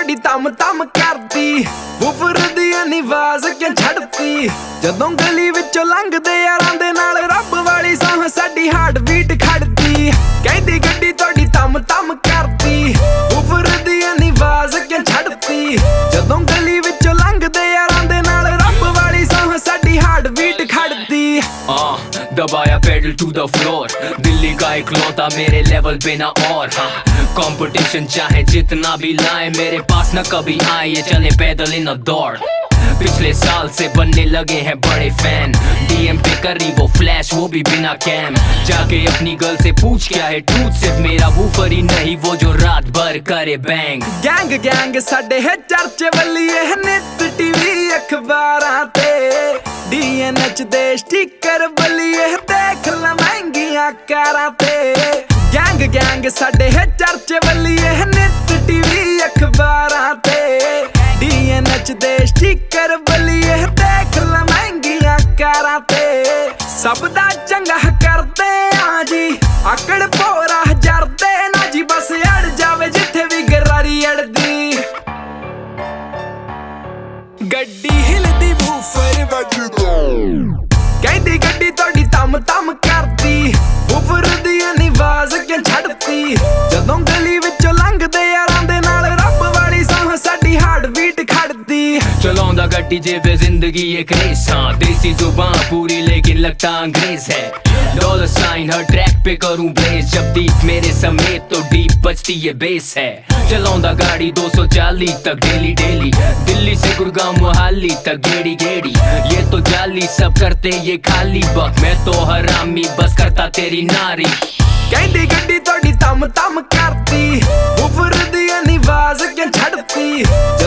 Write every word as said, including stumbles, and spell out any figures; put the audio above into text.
ਤੁਹਾਡੀ ਤਮ ਤਮ ਕਰਦੀ ਉਫਰ ਦੀ ਨਿਵਾਜ਼ ਕਿਉਂ ਛੱਡਤੀ ਜਦੋਂ ਗਲੀ ਵਿੱਚੋਂ ਲੰਘਦੇ ਯਾਰਾਂ ਦੇ ਨਾਲ ਰੱਬ ਵਾਲੀ ਸਾਹ ਸਾਡੀ ਹਾਰਟ ਬੀਟ ਖੜਦੀ ਕਹਿੰਦੀ ਗੱਡੀ ਤੁਹਾਡੀ ਤਮ ਤਮ ਕਰਦੀ ਉਫਰ ਦੀ ਨਿਵਾਜ਼ ਕਿਉਂ ਛੱਡਤੀ ਜਦੋਂ ਗਲੀ ਵਿੱਚੋਂ ਲੰਘਦੇ ਯਾਰਾਂ ਦੇ ਨਾਲ ਰੱਬ ਵਾਲੀ ਸਾਹ ਸਾਡੀ ਹਾਰਟ ਬੀਟ ਖੜਦੀ हाँ दबाया pedal to the floor Delhi का इकलौता मेरे लेवल पे ना और हाँ कंपटीशन चाहे जितना भी लाए मेरे पास ना कभी आए ये चले पैदल इन दौड़ पिछले साल से बनने लगे हैं बड़े फैन डीएम पे करी वो फ्लैश वो भी बिना कैम जाके अपनी गर्ल से पूछ क्या है ट्रूथ सिर्फ मेरा वूफर ही नहीं वो जो रात भर करे बैंग गैंग गैंग साडे है चर्चे वल्लीए नित टीवी अखबारां ते डीएनएच दे स्टिकर वल्लीए देख ला महंगियां कारां ते गैंग गैंग साडे है चर्चे वल्लीए नित टीवी अखबारां ते डीएनएच दे स्टिकर वल्लीए देख ला महंगियां कारां ते सब दा चंगा करदे आ जी आकड़ भोरा जरदे ना जी बस अड़ जावे जिथे भी गरारी अड़दी गड्डी हिलदी वूफर वजदा कहदी गड्डी तोड़ी तम तम करदी वूफर दी निवाज क्यों छड़ती जदों गली विचों लंघदे यारां दे नाल रब वाली साह साडी हार्ट बीट खड़दी चलाਉਂਦਾ ਗੱਡੀ ਜਿਵੇਂ ਜ਼ਿੰਦਗੀ एक रेस हाँ देसी जुबान पूरी लेकिन लगता अंग्रेज है डॉलर साइन हर ट्रैक पे करूं ब्लेज जब डीप मेरे समेत तो डीप बजती ये बेस है चलाਉਂਦਾ गाड़ी दो सौ चालीस तक डेली डेली दिल्ली से गुड़गांव मोहाली तक गेड़ी गेड़ी ये तो जाली सब करते ये खाली बक मैं तो हरामी बस करता तेरी नारी कहदी गड्डी तोड़ी तम तम करदी उफर दी निवाज क्यों छड़ती